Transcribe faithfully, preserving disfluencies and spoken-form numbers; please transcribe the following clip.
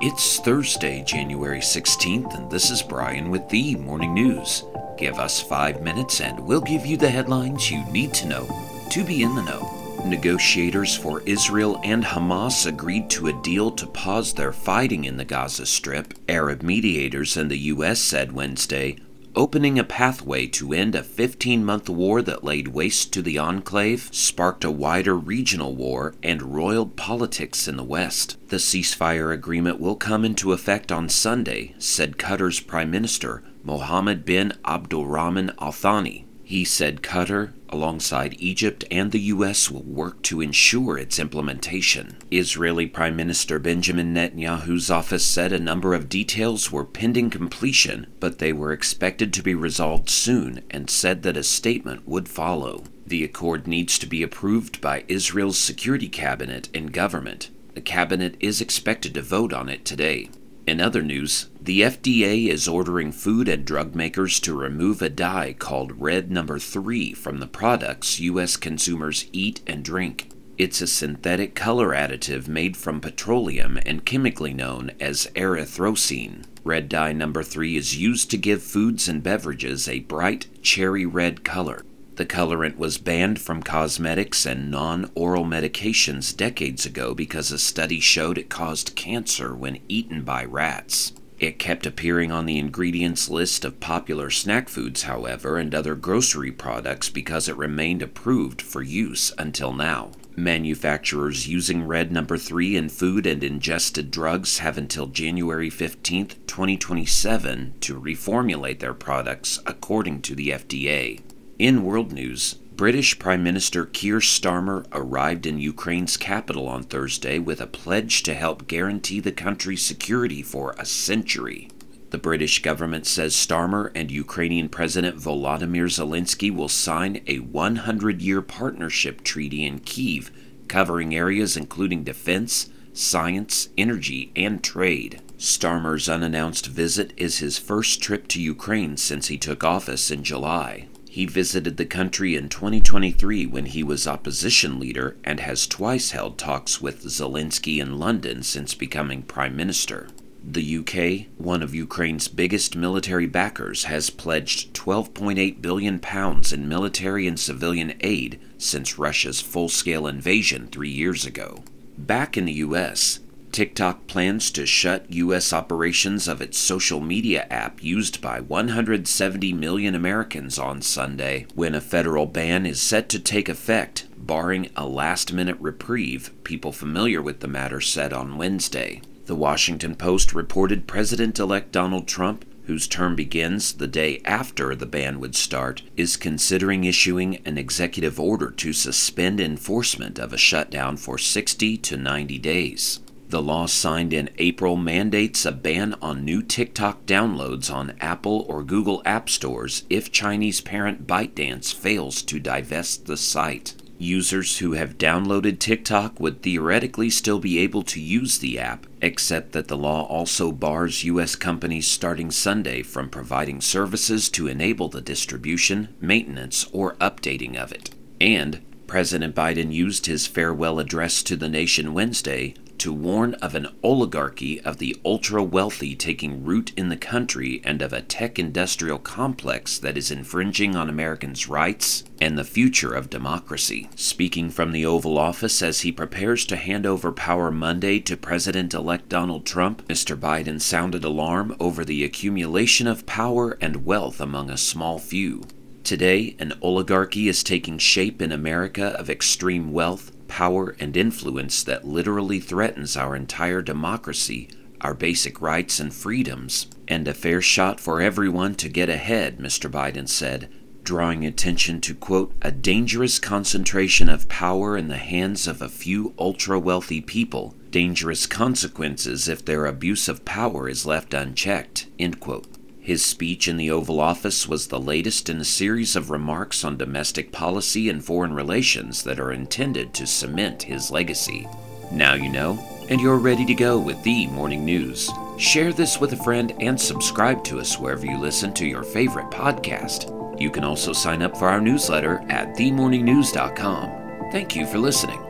It's Thursday, January sixteenth, and this is Brian with the Morning News. Give us five minutes and we'll give you the headlines you need to know to be in the know. Negotiators for Israel and Hamas agreed to a deal to pause their fighting in the Gaza Strip, Arab mediators and the U S said Wednesday, opening a pathway to end a fifteen-month war that laid waste to the enclave, sparked a wider regional war, and roiled politics in the West. The ceasefire agreement will come into effect on Sunday, said Qatar's Prime Minister, Mohammed bin Abdulrahman Al Thani. He said Qatar, alongside Egypt and the U S, will work to ensure its implementation. Israeli Prime Minister Benjamin Netanyahu's office said a number of details were pending completion, but they were expected to be resolved soon, and said that a statement would follow. The accord needs to be approved by Israel's Security Cabinet and government. The cabinet is expected to vote on it today. In other news, the F D A is ordering food and drug makers to remove a dye called Red Number three from the products U S consumers eat and drink. It's a synthetic color additive made from petroleum and chemically known as erythrocene. Red dye number three is used to give foods and beverages a bright cherry red color. The colorant was banned from cosmetics and non-oral medications decades ago because a study showed it caused cancer when eaten by rats. It kept appearing on the ingredients list of popular snack foods, however, and other grocery products because it remained approved for use until now. Manufacturers using Red Number three in food and ingested drugs have until January fifteenth, twenty twenty-seven to reformulate their products, according to the F D A. In world news, British Prime Minister Keir Starmer arrived in Ukraine's capital on Thursday with a pledge to help guarantee the country's security for a century. The British government says Starmer and Ukrainian President Volodymyr Zelensky will sign a one hundred year partnership treaty in Kyiv, covering areas including defense, science, energy, and trade. Starmer's unannounced visit is his first trip to Ukraine since he took office in July. He visited the country in twenty twenty-three when he was opposition leader and has twice held talks with Zelensky in London since becoming prime minister. The U K, one of Ukraine's biggest military backers, has pledged twelve point eight billion pounds in military and civilian aid since Russia's full-scale invasion three years ago. Back in the U S, TikTok plans to shut U S operations of its social media app used by one hundred seventy million Americans on Sunday, when a federal ban is set to take effect, barring a last-minute reprieve, people familiar with the matter said on Wednesday. The Washington Post reported President-elect Donald Trump, whose term begins the day after the ban would start, is considering issuing an executive order to suspend enforcement of a shutdown for sixty to ninety days. The law signed in April mandates a ban on new TikTok downloads on Apple or Google app stores if Chinese parent ByteDance fails to divest the site. Users who have downloaded TikTok would theoretically still be able to use the app, except that the law also bars U S companies starting Sunday from providing services to enable the distribution, maintenance, or updating of it. And President Biden used his farewell address to the nation Wednesday to warn of an oligarchy of the ultra-wealthy taking root in the country and of a tech-industrial complex that is infringing on Americans' rights and the future of democracy. Speaking from the Oval Office as he prepares to hand over power Monday to President-elect Donald Trump, Mister Biden sounded alarm over the accumulation of power and wealth among a small few. Today, an oligarchy is taking shape in America of extreme wealth, power, and influence that literally threatens our entire democracy, our basic rights and freedoms, and a fair shot for everyone to get ahead, Mister Biden said, drawing attention to, quote, a dangerous concentration of power in the hands of a few ultra-wealthy people, dangerous consequences if their abuse of power is left unchecked, end quote. His speech in the Oval Office was the latest in a series of remarks on domestic policy and foreign relations that are intended to cement his legacy. Now you know, and you're ready to go with the Morning News. Share this with a friend and subscribe to us wherever you listen to your favorite podcast. You can also sign up for our newsletter at the morning news dot com. Thank you for listening.